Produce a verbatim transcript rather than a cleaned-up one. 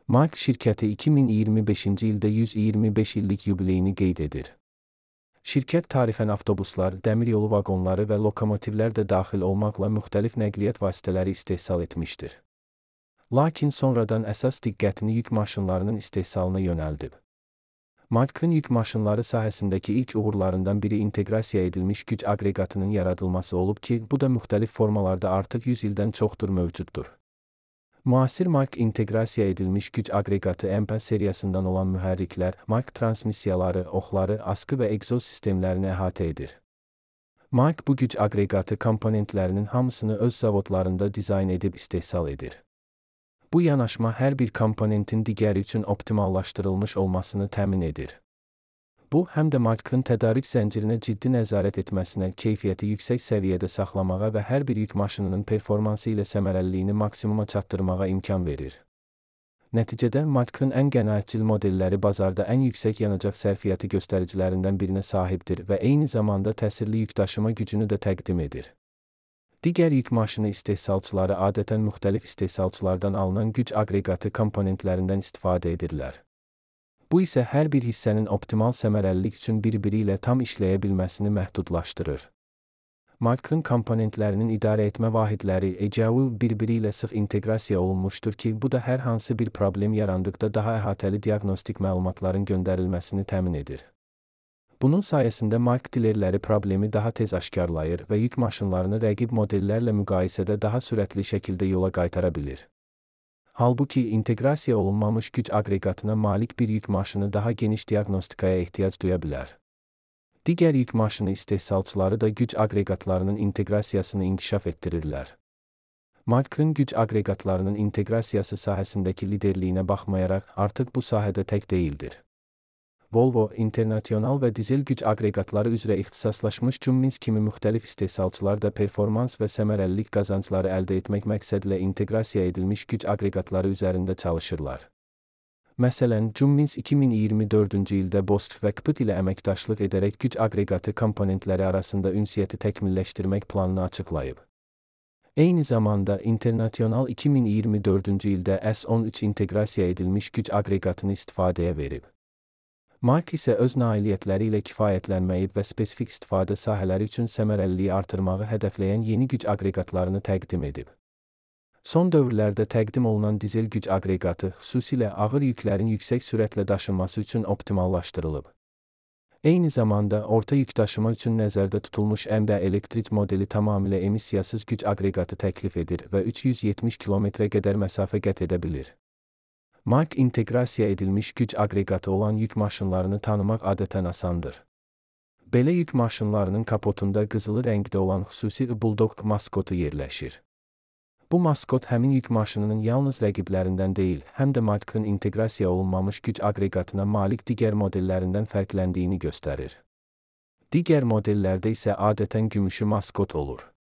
Mark şirkəti iki min iyirmi beşinci ildə yüz iyirmi beş illik yubileyini qeyd edir. Şirkət tarixən avtobuslar, dəmiryolu vaqonları və lokomotivlər də daxil olmaqla müxtəlif nəqliyyat vasitələri istehsal etmişdir. Lakin sonradan əsas diqqətini yük maşınlarının istehsalına yönəldib. Markın yük maşınları sahəsindəki ilk uğurlarından biri inteqrasiya edilmiş güc aqreqatının yaradılması olub ki, bu da müxtəlif formalarda artıq yüz ildən çoxdur mövcuddur. Müasir Mark inteqrasiya edilmiş güc aqreqatı M P seriyasından olan mühərriklər, Mark transmissiyaları, oxları, askı və egzoz sistemlərini əhatə edir. Mark bu güc aqreqatı komponentlərinin hamısını öz zavodlarında dizayn edib istehsal edir. Bu yanaşma hər bir komponentin digəri üçün optimallaşdırılmış olmasını təmin edir. Bu, həm də Markın tədarük zəncirinə ciddi nəzarət etməsinə, keyfiyyəti yüksək səviyyədə saxlamağa və hər bir yük maşınının performansı ilə səmərəliliyini maksimuma çatdırmağa imkan verir. Nəticədə Markın ən qənaətcil modelləri bazarda ən yüksək yanacaq sərfiyyatı göstəricilərindən birinə sahibdir və eyni zamanda təsirli yükdaşıma gücünü də təqdim edir. Digər yük maşını istehsalçıları adətən müxtəlif istehsalçılardan alınan güc aqreqatı komponentlərindən istifadə edirlər. Bu isə hər bir hissənin optimal səmərəlilik üçün bir-biri ilə tam işləyə bilməsini məhdudlaşdırır. Markın komponentlərinin idarə etmə vahidləri E C U bir-biri ilə sıx inteqrasiya olunmuşdur ki, bu da hər hansı bir problem yarandıqda daha əhatəli diaqnostik məlumatların göndərilməsini təmin edir. Bunun sayəsində Mark dilerləri problemi daha tez aşkarlayır və yük maşınlarını rəqib modellərlə müqayisədə daha sürətli şəkildə yola qaytara bilir. Halbuki inteqrasiya olunmamış güc aqreqatına malik bir yük maşını daha geniş diaqnostikaya ehtiyac duya bilər. Digər yük maşını istehsalçıları da güc aqreqatlarının inteqrasiyasını inkişaf etdirirlər. Markın güc aqreqatlarının inteqrasiyası sahəsindəki liderliyinə baxmayaraq artıq bu sahədə tək deyildir. Volvo, internasional və dizel güc aqreqatları üzrə ixtisaslaşmış Cummins kimi müxtəlif istehsalçılar da performans və səmərəlilik qazancları əldə etmək məqsədilə inteqrasiya edilmiş güc aqreqatları üzərində çalışırlar. Məsələn, Cummins iki min iyirmi dördüncü ildə Bosch və Kpit ilə əməkdaşlıq edərək güc aqreqatı komponentləri arasında ünsiyyəti təkmilləşdirmək planını açıqlayıb. Eyni zamanda Internasional iki min iyirmi dördüncü ildə S on üç inteqrasiya edilmiş güc aqreqatını istifadəyə verib. Mark isə öz nailiyyətləri ilə kifayətlənməyi və spesifik istifadə sahələri üçün səmərəliliyi artırmağı hədəfləyən yeni güc aqreqatlarını təqdim edib. Son dövrlərdə təqdim olunan dizel güc aqreqatı xüsusilə ağır yüklərin yüksək sürətlə daşınması üçün optimallaşdırılıb. Eyni zamanda orta yükdaşıma üçün nəzərdə tutulmuş M D elektrik modeli tamamilə emissiyasız güc aqreqatı təklif edir və üç yüz yetmiş kilometrə qədər məsafə qət edə bilir. Mark inteqrasiya edilmiş güc aqreqatı olan yük maşınlarını tanımaq adətən asandır. Belə yük maşınlarının kapotunda qızılı rəngdə olan xüsusi Bulldog maskotu yerləşir. Bu maskot həmin yük maşınının yalnız rəqiblərindən deyil, həm də Markın inteqrasiya olunmamış güc aqreqatına malik digər modellərindən fərqləndiyini göstərir. Digər modellərdə isə adətən gümüşü maskot olur.